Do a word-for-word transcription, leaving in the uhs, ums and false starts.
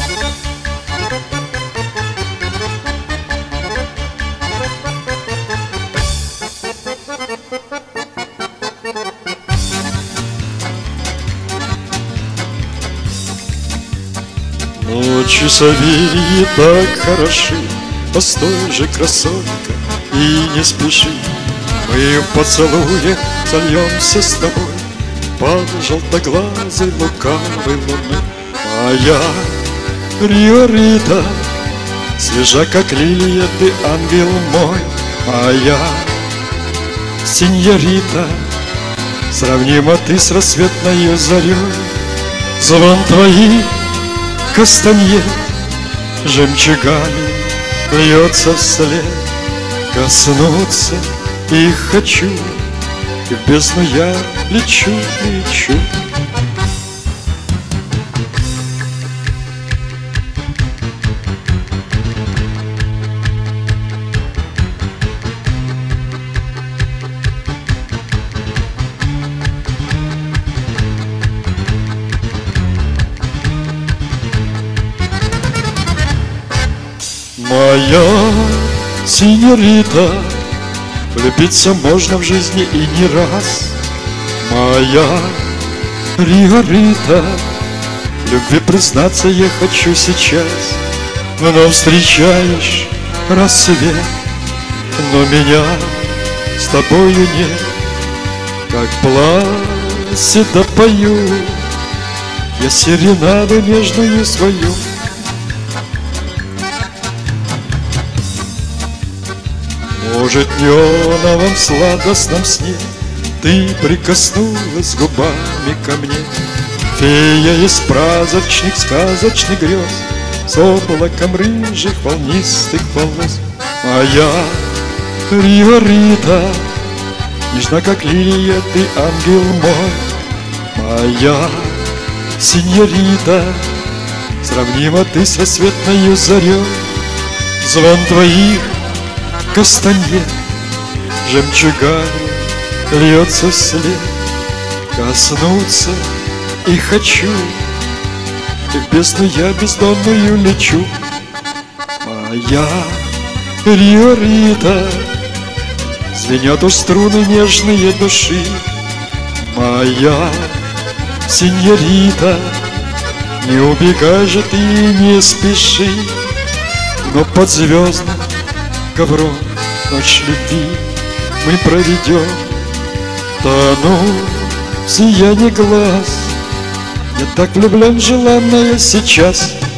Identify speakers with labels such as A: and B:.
A: Ночи Савелий так хороши, постой же, красотка, и не спеши. Мы в поцелуе сольемся с тобой под желтоглазой лукавой луны. Моя Риорита, свежа как лилия, ты ангел мой. Моя синьорита, сравнима ты с рассветною зарей. Звон твоих кастаньет жемчугами льется вслед. Коснуться их хочу, и в бездну я лечу, лечу. Моя синьорита, влюбиться можно в жизни и не раз. Моя Риорита, в любви признаться я хочу сейчас. Но встречаешь рассвет, но меня с тобою нет. Как пласидо пою я серенаду нежную свою. Может, в неоновом сладостном сне ты прикоснулась губами ко мне, фея из праздничных сказочных грез, с облаком рыжих волнистых волос. Моя Риорита, нежна как лилия, ты ангел мой. Моя синьорита, сравнима ты с рассветною зарей. Звон твоих кастаньет жемчугами льется вслед. Коснуться и хочу, и в бездну я бездонную лечу. Моя Риорита, звенят у струны нежные души. Моя синьорита, не убегай же ты, не спеши. Но под звездным ковром ночь любви мы проведем. Тону в сиянии глаз, я так влюблен в желанное сейчас.